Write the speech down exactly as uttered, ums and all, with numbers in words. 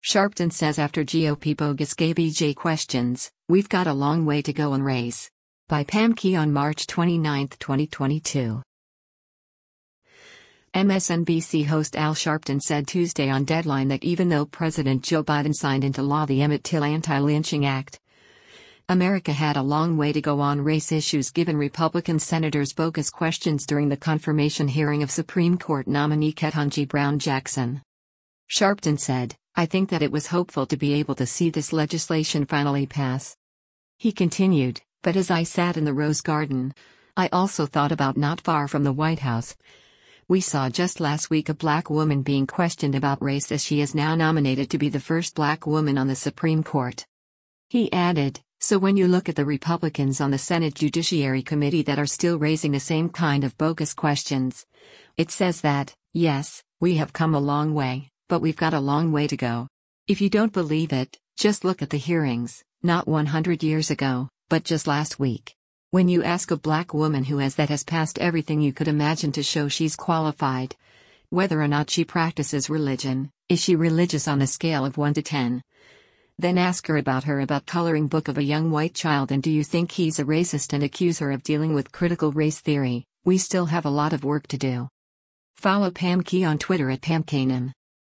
Sharpton says after G O P bogus gay B J questions, "We've got a long way to go on race." By Pam Key on March twenty-ninth, twenty twenty-two. M S N B C host Al Sharpton said Tuesday on Deadline that even though President Joe Biden signed into law the Emmett Till Anti-Lynching Act, America had a long way to go on race issues given Republican senators' bogus questions during the confirmation hearing of Supreme Court nominee Ketanji Brown Jackson. Sharpton said, "I think that it was hopeful to be able to see this legislation finally pass." He continued, "But as I sat in the Rose Garden, I also thought about not far from the White House. We saw just last week a black woman being questioned about race as she is now nominated to be the first black woman on the Supreme Court." He added, "So when you look at the Republicans on the Senate Judiciary Committee that are still raising the same kind of bogus questions, it says that, yes, we have come a long way, but we've got a long way to go. If you don't believe it, just look at the hearings, not one hundred years ago, but just last week. When you ask a black woman who has that has passed everything you could imagine to show she's qualified, whether or not she practices religion, is she religious on a scale of one to ten? Then ask her about her about coloring book of a young white child and do you think he's a racist and accuse her of dealing with critical race theory. We still have a lot of work to do." Follow Pam Key on Twitter at Pam Kanan.